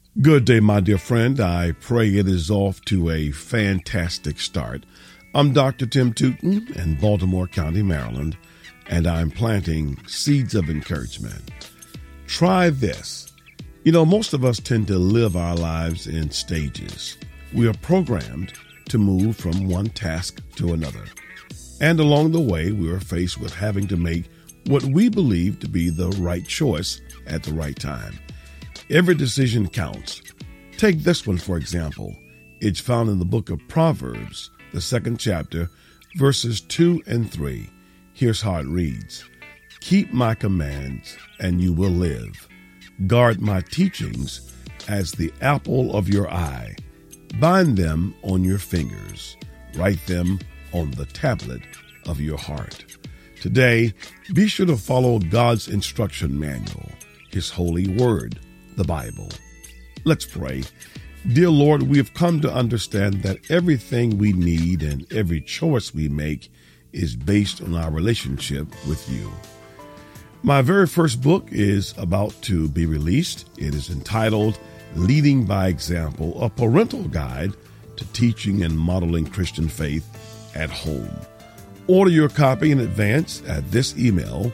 Good day, my dear friend. I pray it is off to a fantastic start. I'm Dr. Tim Tootin in Baltimore County, Maryland, and I'm planting seeds of encouragement. Try this. Most of us tend to live our lives in stages. We are programmed to move from one task to another. And along the way, we are faced with having to make what we believe to be the right choice at the right time. Every decision counts. Take this one, for example. It's found in the book of Proverbs, the 2nd chapter, verses 2 and 3. Here's how it reads. Keep my commands, and you will live. Guard my teachings as the apple of your eye. Bind them on your fingers. Write them on the tablet of your heart. Today, be sure to follow God's instruction manual, His holy word, the Bible. Let's pray. Dear Lord, we have come to understand that everything we need and every choice we make is based on our relationship with you. My very first book is about to be released. It is entitled Leading by Example, a parental guide to teaching and modeling Christian faith at home. Order your copy in advance at this email,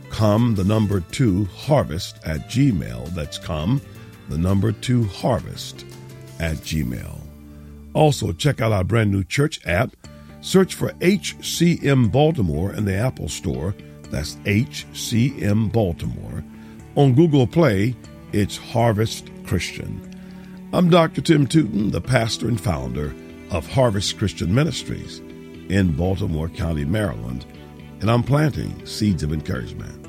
come2harvest@gmail. That's come2harvest@gmail. Also, check out our brand new church app. Search for HCM Baltimore in the Apple Store. That's HCM Baltimore. On Google Play, it's Harvest Christian. I'm Dr. Tim Tootin, the pastor and founder of Harvest Christian Ministries in Baltimore County, Maryland, and I'm planting seeds of encouragement.